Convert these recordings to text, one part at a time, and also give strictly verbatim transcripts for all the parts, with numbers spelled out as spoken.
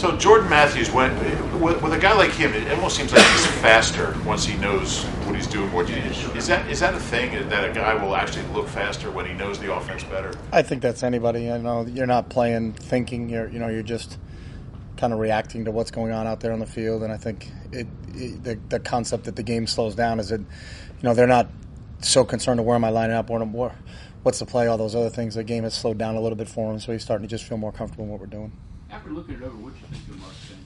So Jordan Matthews, when with, with a guy like him, it almost seems like he's faster once he knows what he's doing. What you, is that is that a thing that a guy will actually look faster when he knows the offense better? I think that's anybody. You know, you're not playing thinking. You're you know you're just kind of reacting to what's going on out there on the field. And I think it, it the, the concept that the game slows down is that you know they're not so concerned with where am I lining up, where, where what's the play, all those other things. The game has slowed down a little bit for him, so he's starting to just feel more comfortable in what we're doing. After looking it over, what do you think of Mark Sanchez?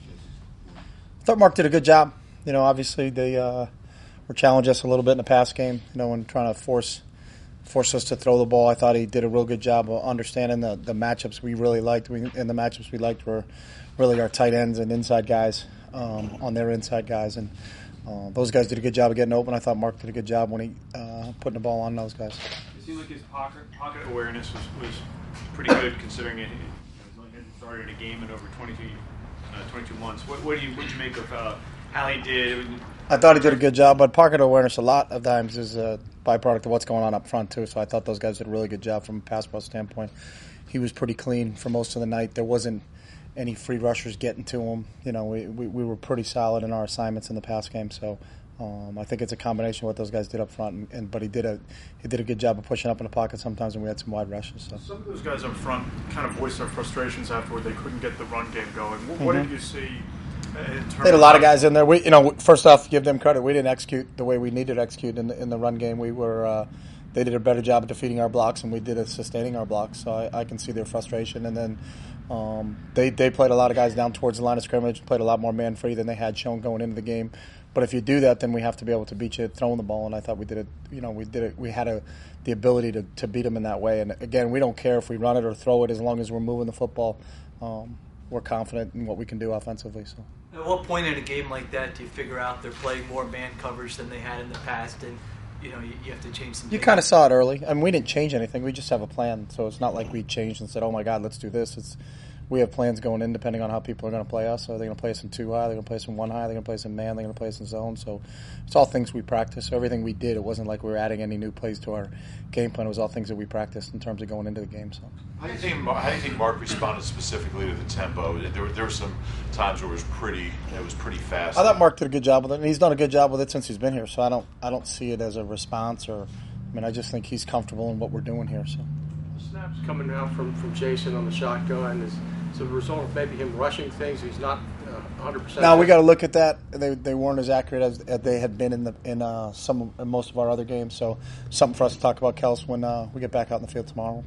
I thought Mark did a good job. You know, obviously they uh, were challenged us a little bit in the pass game, you know, and trying to force force us to throw the ball. I thought he did a real good job of understanding the, the matchups we really liked. We, and the matchups we liked were really our tight ends and inside guys um, on their inside guys. And uh, those guys did a good job of getting open. I thought Mark did a good job when he uh, putting the ball on those guys. It seemed like his pocket, pocket awareness was, was pretty good considering it. Started in a game in over twenty-two, uh, twenty-two months. What, what do you what do you make of uh, how he did? I thought he did a good job, but pocket awareness a lot of times is a byproduct of what's going on up front too. So I thought those guys did a really good job from a pass rush standpoint. He was pretty clean for most of the night. There wasn't any free rushers getting to him. You know, we we, we were pretty solid in our assignments in the pass game. So. Um, I think it's a combination of what those guys did up front, and, and but he did a he did a good job of pushing up in the pocket sometimes, and we had some wide rushes. So. Some of those guys up front kind of voiced their frustrations afterward. They couldn't get the run game going. What, mm-hmm. what did you see in terms? They had a lot of guys in there. We, you know, first off, give them credit. We didn't execute the way we needed to execute in the, in the run game. We were uh, they did a better job of defeating our blocks, and we did at sustaining our blocks. So I, I can see their frustration, and then. Um, they they played a lot of guys down towards the line of scrimmage, played a lot more man free than they had shown going into the game. But if you do that, then we have to be able to beat you throwing the ball. And I thought we did it. You know, we did it. We had a, the ability to, to beat them in that way. And again, we don't care if we run it or throw it as long as we're moving the football. Um, we're confident in what we can do offensively. So. At what point in a game like that do you figure out they're playing more man coverage than they had in the past, and you know you, you have to change some? You kind of saw it early. I mean, we didn't change anything. We just have a plan. So it's not like we changed and said, "Oh my God, let's do this." It's we have plans going in depending on how people are going to play us. So are they going to play us in two high? They're going to play us in one high? They're going to play us in man? They're going to play us in zone? So it's all things we practice. So everything we did, it wasn't like we were adding any new plays to our game plan. It was all things that we practiced in terms of going into the game. So how do you think? How do you think Mark responded specifically to the tempo? There were there were some times where it was pretty it was pretty fast. I thought Mark did a good job with it, and he's done a good job with it since he's been here. So I don't I don't see it as a response, or I mean I just think he's comfortable in what we're doing here. So snaps coming out from, from Jason on the shotgun is. So the result of maybe him rushing things, he's not uh, one hundred percent. Now we got to look at that. They they weren't as accurate as, as they had been in the in uh, some in most of our other games. So something for us to talk about, Kels, when uh, we get back out in the field tomorrow.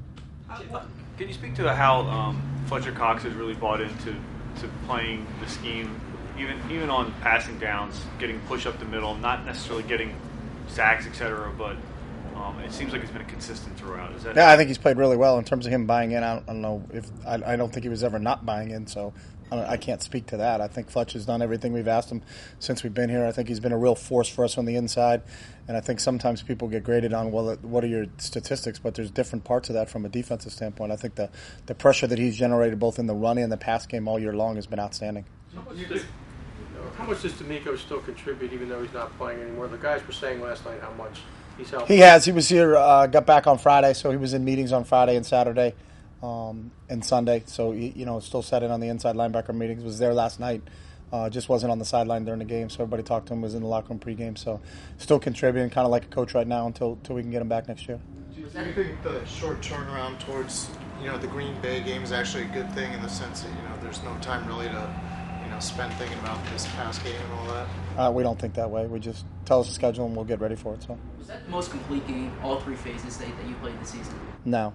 Can you speak to how um, Fletcher Cox has really bought into to playing the scheme, even even on passing downs, getting push up the middle, not necessarily getting sacks, et cetera, but Um, it seems like it's been consistent throughout. Is that yeah, I think he's played really well in terms of him buying in. I don't, I don't know if I, I don't think he was ever not buying in, so I, don't, I can't speak to that. I think Fletcher's done everything we've asked him since we've been here. I think he's been a real force for us on the inside, and I think sometimes people get graded on, well, what are your statistics, but there's different parts of that from a defensive standpoint. I think the, the pressure that he's generated both in the run and the pass game all year long has been outstanding. How much does, how much does D'Amico still contribute even though he's not playing anymore? The guys were saying last night how much. He has. He was here, uh, got back on Friday, so he was in meetings on Friday and Saturday um, and Sunday. So, he, you know, still sat in on the inside linebacker meetings. Was there last night. Uh, just wasn't on the sideline during the game, so everybody talked to him, was in the locker room pregame. So, still contributing, kind of like a coach right now until, until we can get him back next year. Do you think the short turnaround towards, you know, the Green Bay game is actually a good thing in the sense that, you know, there's no time really to, you know, spend thinking about this past game and all that? Uh, we don't think that way. We just tell us the schedule and we'll get ready for it. So. Was that the most complete game, all three phases that, that you played this season? No.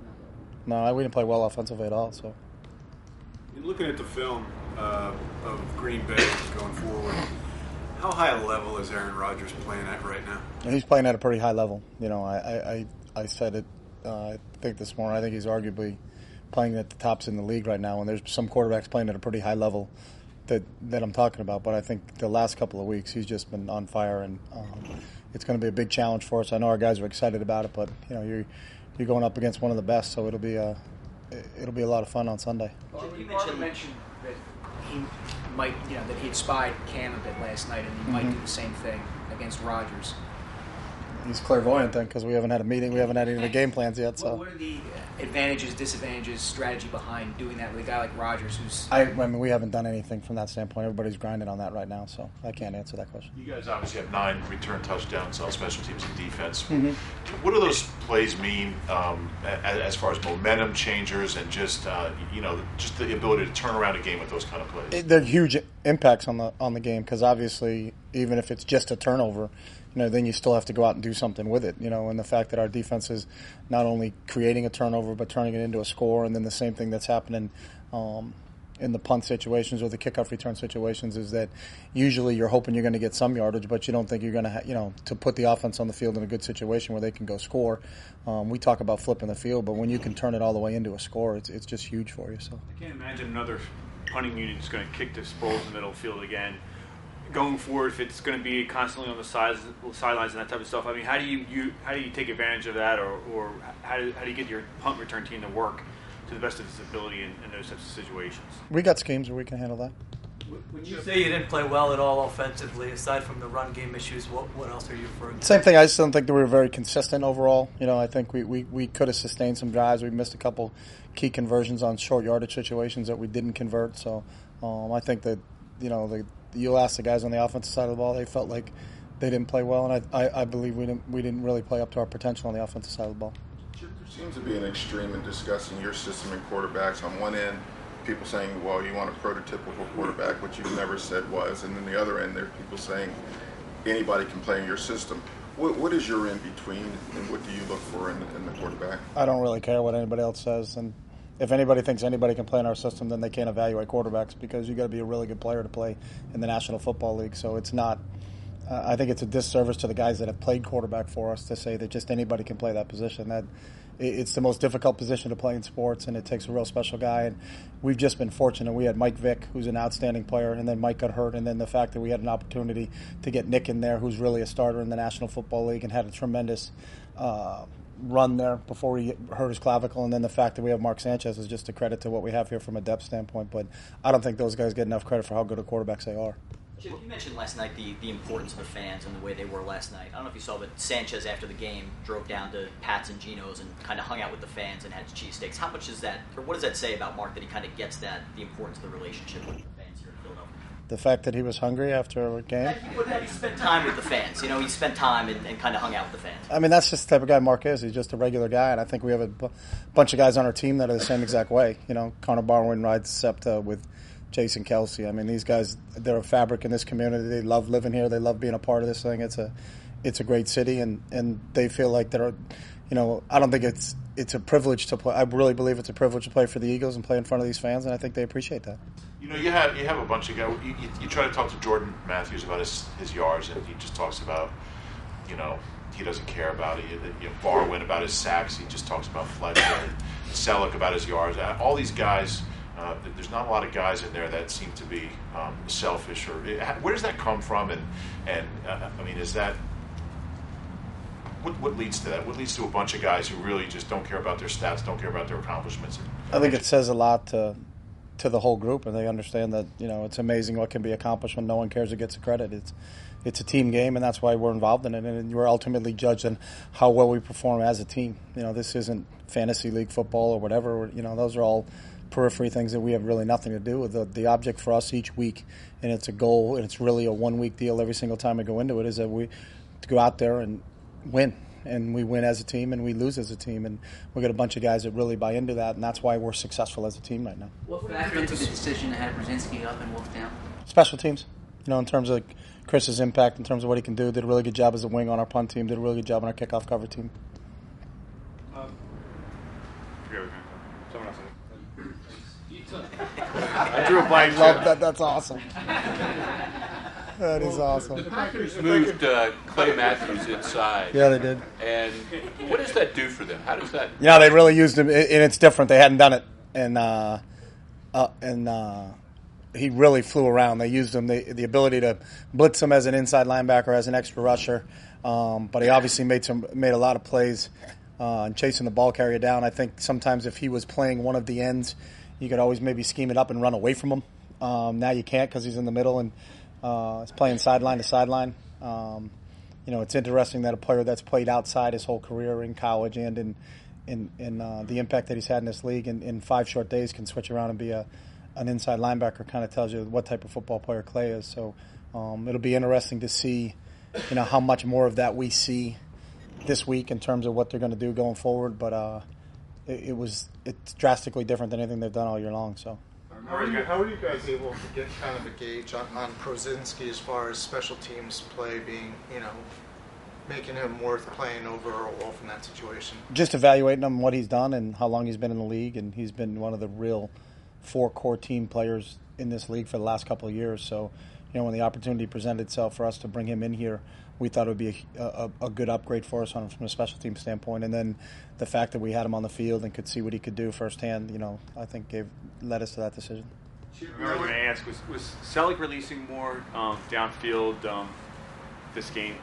No, we didn't play well offensively at all. So. Looking at the film uh, of Green Bay going forward, how high a level is Aaron Rodgers playing at right now? He's playing at a pretty high level. You know, I I, I said it, uh, I think this morning, I think he's arguably playing at the tops in the league right now, and there's some quarterbacks playing at a pretty high level that that I'm talking about. But I think the last couple of weeks he's just been on fire, and um, it's going to be a big challenge for us. I know our guys are excited about it, but you know you're you're going up against one of the best, so it'll be a it'll be a lot of fun on Sunday. Well, you mentioned, mentioned that he might, you know, that he had spied Cam a bit last night, and he mm-hmm. might do the same thing against Rodgers. He's clairvoyant then, because we haven't had a meeting, we haven't had any of the game plans yet. So What, what are the advantages, disadvantages, strategy behind doing that with a guy like Rodgers, who's I, I mean, we haven't done anything from that standpoint. Everybody's grinding on that right now, so I can't answer that question. You guys obviously have nine return touchdowns on special teams and defense. Mm-hmm. What do those plays mean um, a- as far as momentum changers and just uh, you know just the ability to turn around a game with those kind of plays? It, they're huge impacts on the on the game, because obviously, even if it's just a turnover, you know, then you still have to go out and do something with it. You know, and the fact that our defense is not only creating a turnover but turning it into a score, and then the same thing that's happening um, in the punt situations or the kickoff return situations is that usually you're hoping you're going to get some yardage, but you don't think you're going to, ha- you know, to put the offense on the field in a good situation where they can go score. Um, we talk about flipping the field, but when you can turn it all the way into a score, it's it's just huge for you. So I can't imagine another punting unit is going to kick to Sproles in the middle field again. Going forward, if it's going to be constantly on the sides, sidelines and that type of stuff, I mean, how do you, you how do you take advantage of that, or, or how do how do you get your punt return team to work to the best of its ability in, in those types of situations? we got schemes where we can handle that. When you say you didn't play well at all offensively, aside from the run game issues, what what else are you referring to? Same thing. I just don't think that we were very consistent overall. You know, I think we, we, we could have sustained some drives. We missed a couple key conversions on short yardage situations that we didn't convert. So um, I think that, you know, the, you'll ask the guys on the offensive side of the ball, they felt like they didn't play well, and I, I, I believe we didn't we didn't really play up to our potential on the offensive side of the ball. There seems to be an extreme in discussing your system and quarterbacks. On one end, people saying, well, you want a prototypical quarterback, which you've never said was. And then the other end, there are people saying anybody can play in your system. What, what is your in between, and what do you look for in, in the quarterback? I don't really care what anybody else says. And if anybody thinks anybody can play in our system, then they can't evaluate quarterbacks, because you got to be a really good player to play in the National Football League. So it's not uh, – I think it's a disservice to the guys that have played quarterback for us to say that just anybody can play that position. That it's the most difficult position to play in sports, and it takes a real special guy. And we've just been fortunate. We had Mike Vick, who's an outstanding player, and then Mike got hurt, and then the fact that we had an opportunity to get Nick in there, who's really a starter in the National Football League and had a tremendous uh, run there before he hurt his clavicle, and then the fact that we have Mark Sanchez is just a credit to what we have here from a depth standpoint. But I don't think those guys get enough credit for how good of quarterbacks they are. Chip, you mentioned last night the, the importance of the fans and the way they were last night. I don't know if you saw, but Sanchez, after the game, drove down to Pat's and Gino's and kind of hung out with the fans and had cheesesteaks. How much is that, or what does that say about Mark, that he kind of gets that, the importance of the relationship with the fans here in Philadelphia? The fact that he was hungry after a game? That he, that he spent time with the fans. You know, he spent time and, and kind of hung out with the fans. I mean, that's just the type of guy Mark is. He's just a regular guy, and I think we have a bu- bunch of guys on our team that are the same exact way. You know, Connor Barwin rides SEPTA with Jason Kelsey. I mean, these guys, they're a fabric in this community. They love living here. They love being a part of this thing. It's a it's a great city, and, and they feel like they're, you know, I don't think it's it's a privilege to play. I really believe it's a privilege to play for the Eagles and play in front of these fans, and I think they appreciate that. You know, you have you have a bunch of guys. You, you, you try to talk to Jordan Matthews about his, his yards, and he just talks about, you know, he doesn't care about it. You know, Barwin about his sacks. He just talks about Fletcher. Selleck about his yards. All these guys. Uh, there's not a lot of guys in there that seem to be um, selfish. Or where does that come from? And and uh, I mean, is that what, what leads to that? What leads to a bunch of guys who really just don't care about their stats, don't care about their accomplishments? I think it says a lot to to the whole group, and they understand that, you know, it's amazing what can be accomplished when no one cares who gets the credit. It's it's a team game, and that's why we're involved in it, and we're ultimately judged on how well we perform as a team. You know, this isn't fantasy league football or whatever. You know, those are all periphery things that we have really nothing to do with. The, the object for us each week, and it's a goal, and it's really a one-week deal every single time we go into it, is that we to go out there and win. And we win as a team, and we lose as a team. And we got a bunch of guys that really buy into that, and that's why we're successful as a team right now. What factored into the decision to have Brzezinski up and Wolf down? Special teams. You know, in terms of Chris's impact, in terms of what he can do, did a really good job as a wing on our punt team, did a really good job on our kickoff cover team. Um, someone else. I drew a blank. Love that. That's awesome. That is awesome. The Packers moved uh, Clay Matthews inside. Yeah, they did. And what does that do for them? How does that? Yeah, they really used him, and it's different. They hadn't done it, and uh, uh, and uh, he really flew around. They used him, the the ability to blitz him as an inside linebacker, as an extra rusher. Um, but he obviously made some made a lot of plays uh, and chasing the ball carrier down. I think sometimes if he was playing one of the ends, you could always maybe scheme it up and run away from him. Um, now you can't because he's in the middle and uh, he's playing sideline to sideline. Um, you know, it's interesting that a player that's played outside his whole career in college and in in, in uh, the impact that he's had in this league in, in five short days can switch around and be a an inside linebacker. Kind of tells you what type of football player Clay is. So um, it'll be interesting to see, you know, how much more of that we see this week in terms of what they're going to do going forward. But uh, it, it was it's drastically different than anything they've done all year long. So. How are, you, how are you guys able to get kind of a gauge on, on Prozinski as far as special teams play being, you know, making him worth playing over Earl Wolf in that situation? Just evaluating him, what he's done and how long he's been in the league, and he's been one of the real four core team players in this league for the last couple of years. So, you know, when the opportunity presented itself for us to bring him in here, we thought it would be a, a, a good upgrade for us on from a special team standpoint. And then the fact that we had him on the field and could see what he could do firsthand, you know, I think gave led us to that decision. I was going to ask, was, was Selleck releasing more um, downfield um, this game?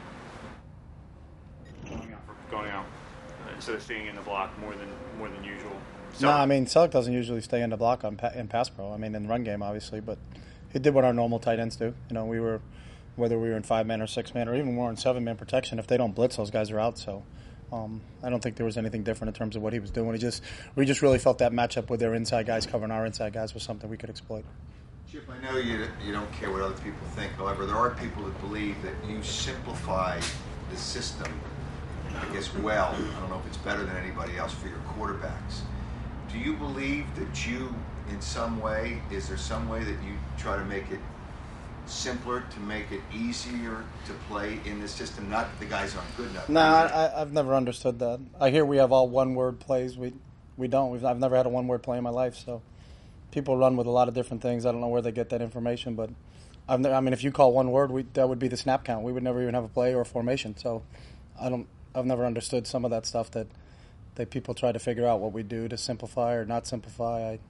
Going out, for, going out uh, instead of staying in the block more than more than usual. No, nah, I mean, Selleck doesn't usually stay in the block on pa- in pass pro. I mean, in the run game, obviously, but he did what our normal tight ends do. You know, we were, whether we were in five-man or six-man or even more in seven-man protection, if they don't blitz, those guys are out. So um, I don't think there was anything different in terms of what he was doing. He just We just really felt that matchup with their inside guys covering our inside guys was something we could exploit. Chip, I know you, you don't care what other people think. However, there are people that believe that you simplify the system, I guess, well. I don't know if it's better than anybody else for your quarterbacks. Do you believe that you, in some way, is there some way that you try to make it simpler, to make it easier to play in this system? Not that the guys aren't good enough. No, nah, I, I've never understood that. I hear we have all one-word plays. We we don't. We've, I've never had a one-word play in my life. So people run with a lot of different things. I don't know where they get that information, but I've ne- I mean, if you call one word, we, that would be the snap count. We would never even have a play or a formation. So I don't. I've never understood some of that stuff that. that people try to figure out what we do to simplify or not simplify. I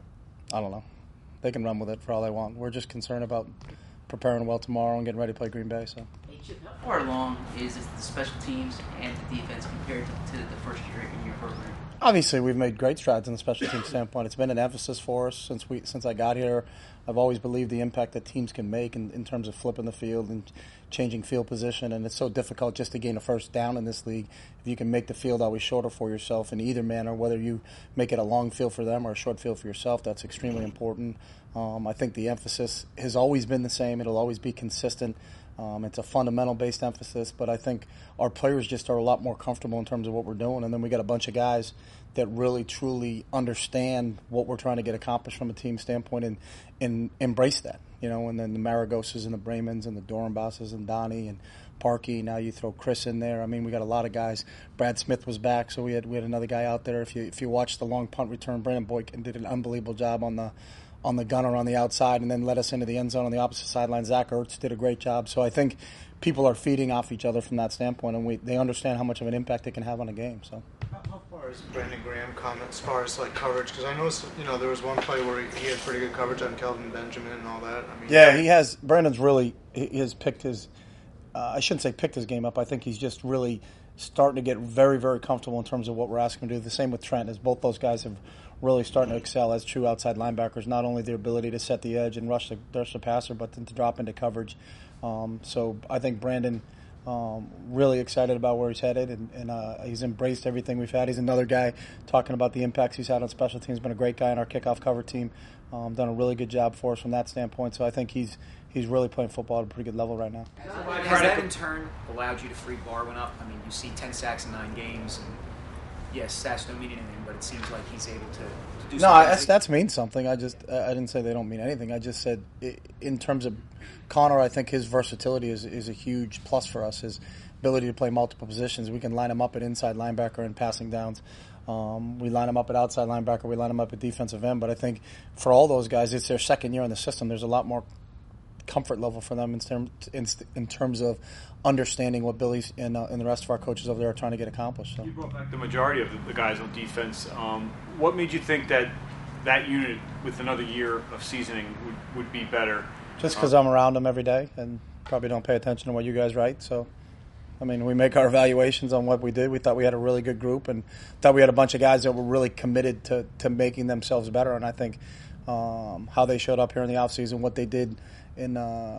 I don't know. They can run with it for all they want. We're just concerned about preparing well tomorrow and getting ready to play Green Bay. So. Hey, Chip, how far along is the special teams and the defense compared to, to the first year in your program? Obviously, we've made great strides in the special team standpoint. It's been an emphasis for us since we since I got here. I've always believed the impact that teams can make in, in terms of flipping the field and changing field position, and it's so difficult just to gain a first down in this league. If you can make the field always shorter for yourself in either manner, whether you make it a long field for them or a short field for yourself, that's extremely important. Um, I think the emphasis has always been the same. It'll always be consistent. Um, it's a fundamental-based emphasis, but I think our players just are a lot more comfortable in terms of what we're doing, and then we got a bunch of guys that really, truly understand what we're trying to get accomplished from a team standpoint and, and embrace that. You know, and then the Maragoses and the Bremans and the Dorenbosses and Donnie and Parkey. Now you throw Chris in there. I mean, we got a lot of guys. Brad Smith was back, so we had we had another guy out there. If you if you watch the long punt return, Brandon Boykin did an unbelievable job on the on the gunner on the outside and then led us into the end zone on the opposite sideline. Zach Ertz did a great job. So I think people are feeding off each other from that standpoint, and we they understand how much of an impact it can have on a game. So. How far is Brandon Graham comment as far as like coverage? Because I noticed, you know, there was one play where he, he had pretty good coverage on Kelvin Benjamin and all that. I mean, yeah, he has. Brandon's really he has picked his. Uh, I shouldn't say picked his game up. I think he's just really starting to get very, very comfortable in terms of what we're asking him to do. The same with Trent, as both those guys have really starting to excel as true outside linebackers. Not only their ability to set the edge and rush the, rush the passer, but then to drop into coverage. Um, so I think Brandon. Um, really excited about where he's headed, and, and uh, he's embraced everything we've had. He's another guy talking about the impacts he's had on special teams. Been a great guy in our kickoff cover team. Um, done a really good job for us from that standpoint. So I think he's he's really playing football at a pretty good level right now. Has that in turn allowed you to free Barwin up? I mean, you see ten sacks in nine games, and yes, stats don't mean anything, but it seems like he's able to, to do no, something. No, stats mean something. I just I didn't say they don't mean anything. I just said in terms of Connor, I think his versatility is is a huge plus for us. His ability to play multiple positions. We can line him up at inside linebacker and passing downs. Um, we line him up at outside linebacker. We line him up at defensive end. But I think for all those guys, it's their second year in the system. There's a lot more comfort level for them in terms in, in terms of understanding what Billy's and, uh, and the rest of our coaches over there are trying to get accomplished. So. You brought back the majority of the, the guys on defense. Um, what made you think that that unit, with another year of seasoning, would, would be better? Just because I'm around them every day and probably don't pay attention to what you guys write. So, I mean, we make our evaluations on what we did. We thought we had a really good group and thought we had a bunch of guys that were really committed to, to making themselves better. And I think um, how they showed up here in the offseason, what they did in uh,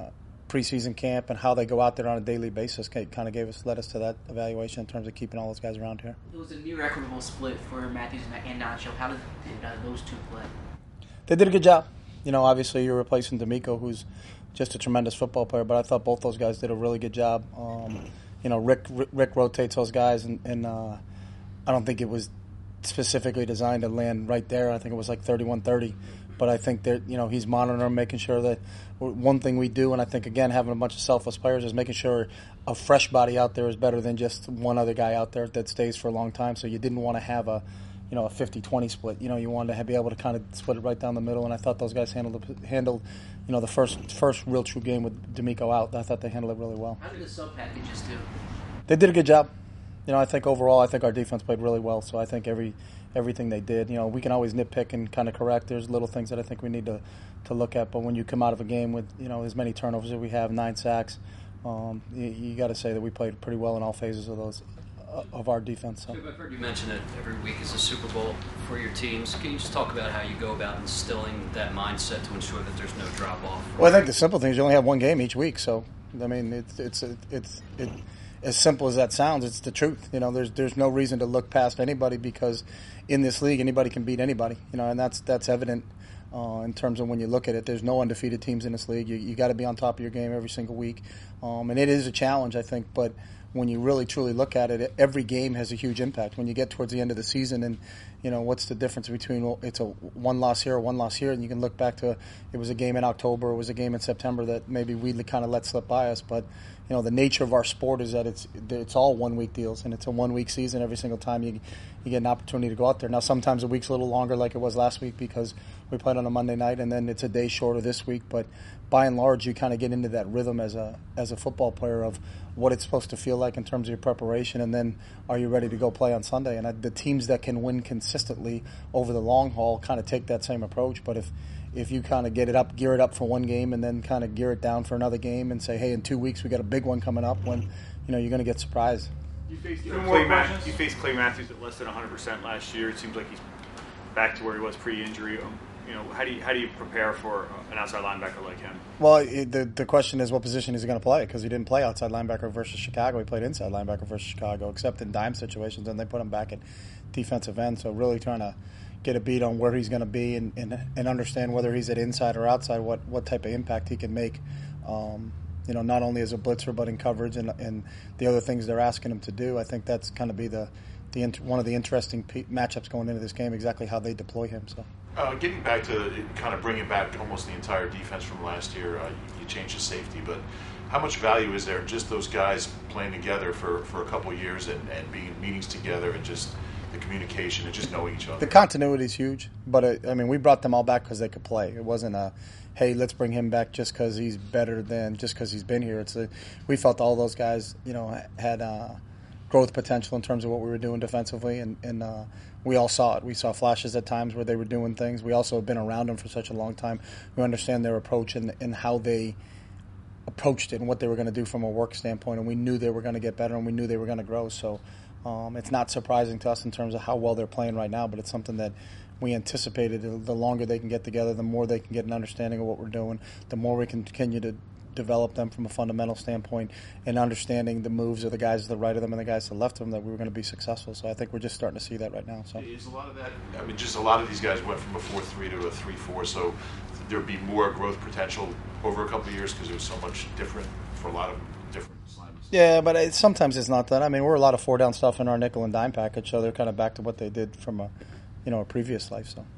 preseason camp and how they go out there on a daily basis kind of gave us led us to that evaluation in terms of keeping all those guys around here. It was a near equitable split for Matthews and Nacho. How did, did uh, those two play? They did a good job. You know, obviously you're replacing D'Amico, who's just a tremendous football player, but I thought both those guys did a really good job. Um, you know, Rick, Rick Rick rotates those guys, and, and uh, I don't think it was specifically designed to land right there. I think it was like thirty-one thirty. But I think that, you know, he's monitoring them, making sure that one thing we do, and I think, again, having a bunch of selfless players is making sure a fresh body out there is better than just one other guy out there that stays for a long time. So you didn't want to have a, you know, a fifty twenty split. You know, you wanted to have, be able to kind of split it right down the middle, and I thought those guys handled, handled you know, the first first real true game with D'Amico out. I thought they handled it really well. How did the sub-packages do? They did a good job. You know, I think overall, I think our defense played really well. So I think every everything they did, you know, we can always nitpick and kind of correct. There's little things that I think we need to, to look at. But when you come out of a game with, you know, as many turnovers as we have, nine sacks, um, you, you got to say that we played pretty well in all phases of those uh, of our defense. So. I've heard you mention that every week is a Super Bowl for your teams. Can you just talk about how you go about instilling that mindset to ensure that there's no drop off? Well, I think the simple thing is you only have one game each week, so I mean, it's it's it's it, as simple as that sounds, it's the truth. You know, there's there's no reason to look past anybody because in this league, anybody can beat anybody. You know, and that's that's evident uh, in terms of when you look at it. There's no undefeated teams in this league. You you got to be on top of your game every single week, um, and it is a challenge, I think. But when you really truly look at it, every game has a huge impact. When you get towards the end of the season, and you know what's the difference between well, it's a one loss here or one loss here, and you can look back to it was a game in October, it was a game in September that maybe we kind of let slip by us, but. You know, the nature of our sport is that it's it's all one-week deals, and it's a one-week season every single time you you get an opportunity to go out there. Now, sometimes a week's a little longer like it was last week because we played on a Monday night, and then it's a day shorter this week. But by and large, you kind of get into that rhythm as a as a football player of what it's supposed to feel like in terms of your preparation, and then are you ready to go play on Sunday? And I, the teams that can win consistently over the long haul kind of take that same approach. But if if you kind of get it up, gear it up for one game, and then kind of gear it down for another game, and say, hey, in two weeks we got a big one coming up, when you know you're going to get surprised. You faced Clay, Matthews, you faced Clay Matthews at less than one hundred percent last year. It seems like he's back to where he was pre-injury. Um, you know, how do you how do you prepare for an outside linebacker like him? Well, it, the the question is what position is he going to play, because he didn't play outside linebacker versus Chicago. He played inside linebacker versus Chicago, except in dime situations, and they put him back at defensive end. So really trying to get a beat on where he's going to be and, and and understand whether he's at inside or outside, what, what type of impact he can make, um, you know, not only as a blitzer but in coverage and and the other things they're asking him to do. I think that's kind of be the, the one of the interesting p- matchups going into this game, exactly how they deploy him. So, uh, getting back to kind of bringing back almost the entire defense from last year, uh, you changed the safety, but how much value is there in just those guys playing together for, for a couple of years and, and being in meetings together and just the communication and just knowing each other? The continuity is huge, but it, I mean, we brought them all back because they could play. It wasn't a, hey, let's bring him back just because he's better than just because he's been here. It's a, we felt all those guys, you know, had uh, growth potential in terms of what we were doing defensively, and, and uh, we all saw it. We saw flashes at times where they were doing things. We also have been around them for such a long time. We understand their approach and, and how they approached it and what they were going to do from a work standpoint, and we knew they were going to get better and we knew they were going to grow. So. Um, it's not surprising to us in terms of how well they're playing right now, but it's something that we anticipated. The longer they can get together, the more they can get an understanding of what we're doing, the more we can continue to develop them from a fundamental standpoint and understanding the moves of the guys to the right of them and the guys to the left of them, that we were going to be successful. So I think we're just starting to see that right now. So is a lot of that, I mean, just a lot of these guys went from a four three to a three four, so there'd be more growth potential over a couple of years because it was so much different for a lot of different assignments. Yeah, but it, sometimes it's not that. I mean, we're a lot of four down stuff in our nickel and dime package, so they're kind of back to what they did from a, you know, a previous life. So.